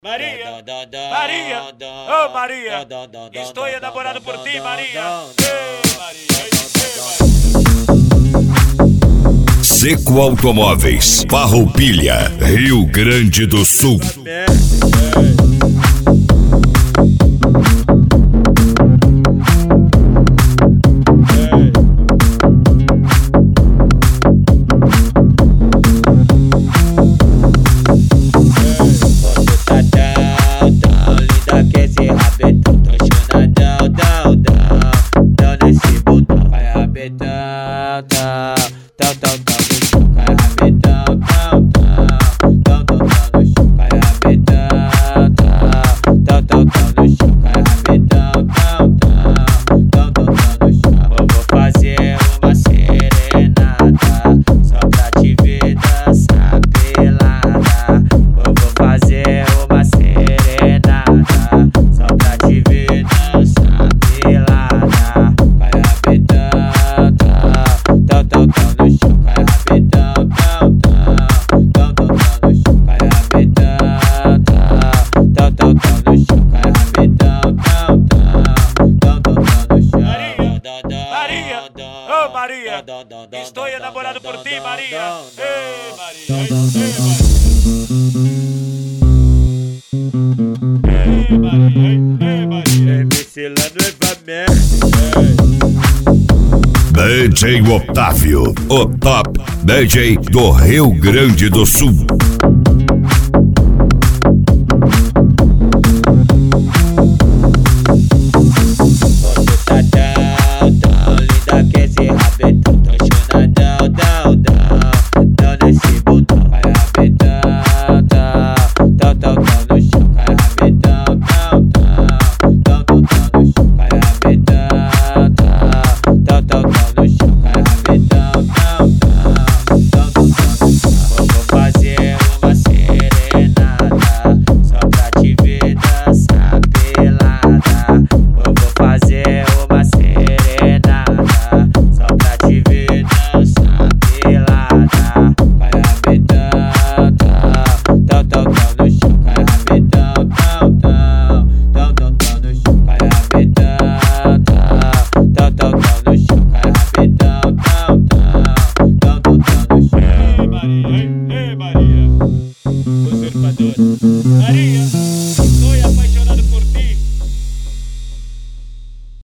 Maria, Maria, oh Maria, estou enamorado por ti, Maria. Ei, Maria, Seco Automóveis, Farroupilha, Rio Grande do Sul. Maria, estou enamorado por ti, Maria. Ei, Maria, ei, Maria, ei, Maria. DJ Otávio, o top DJ do Rio Grande do Sul.